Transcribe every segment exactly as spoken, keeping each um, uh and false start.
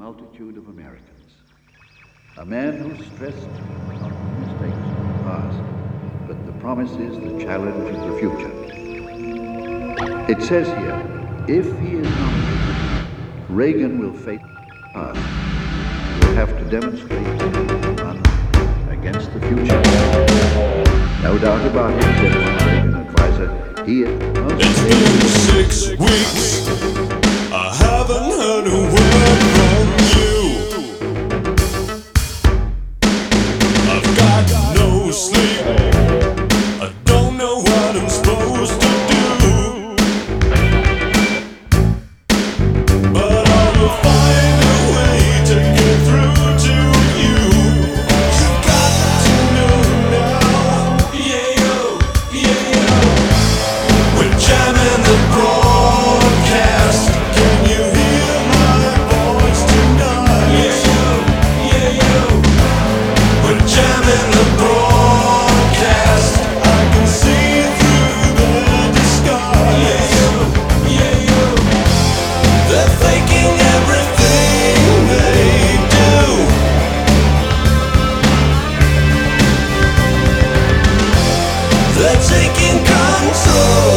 multitude of Americans. A man who stressed not the mistakes of the past, but the promises, the challenge of the future. It says here, if he is nominated, Reagan will face the past. He will have to demonstrate that he will run against the future. No doubt about it, said one Reagan advisor. He is most It's been six weeks. I haven't heard a word from you. I've got no sleep. I don't know what I'm supposed to do. But I will find a way to get through to you. You got to know now. Yeah, yo, yeah, yo. We're jamming the broadcast. Can you hear my voice tonight? Yeah, yo, yeah, yo. We're jamming the broadcast. I can see through their disguise. Yeah, yo, yeah, yo. They're faking everything they do. They're taking control.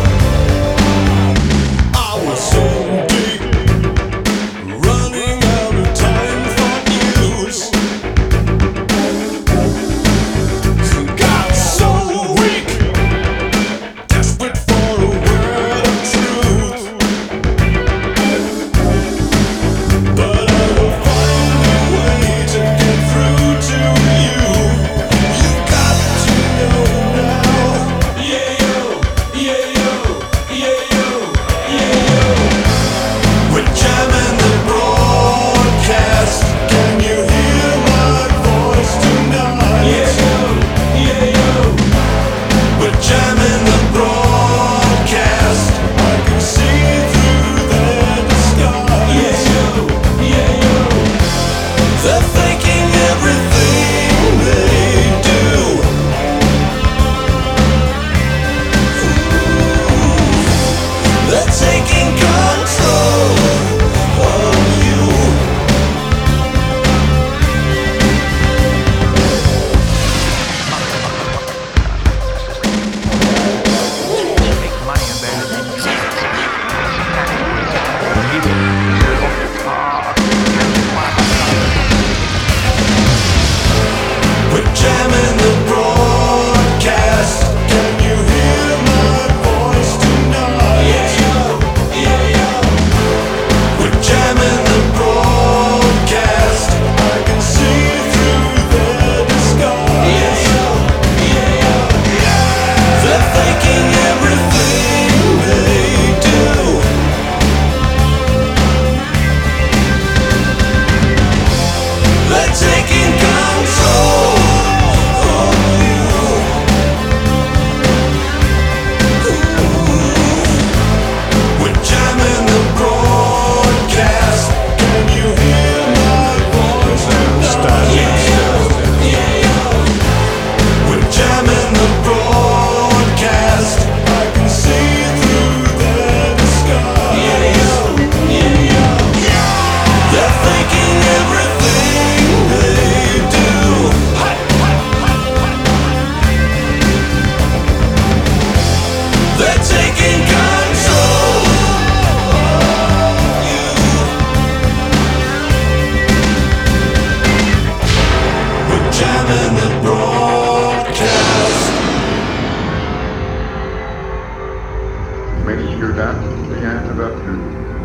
I was so deep, running out of time for news. Got so weak, desperate for a word of truth. But I will find a way to get through to you. You got to know now. Yeah, yo, yeah, yo, yeah, yo, yeah, yo. We're jamming the broadcast. Can you hear my voice tonight? Yeah, yo, yeah, yo. We're jamming the broadcast. I can see through their disguise. Yeah, yo, yeah, yo. They're faking everything they do. They're taking control of you. We're jamming the broadcast. Can you hear my voice tonight? Yeah, yo, yeah, yo. We're jamming the broadcast. I can see through their disguise. Yeah, yo, yeah, yo. They're faking everything they do. They're taking control of you. We're jamming the broadcast. Can you hear my voice? Yeah, yo, yeah, yo. We're jamming the broadcast. I can see through their disguise. Yeah, yo, yeah, yo. They're faking everything they do. They're taking control of you. We're jamming the broadcast. Make sure that the end of afternoon.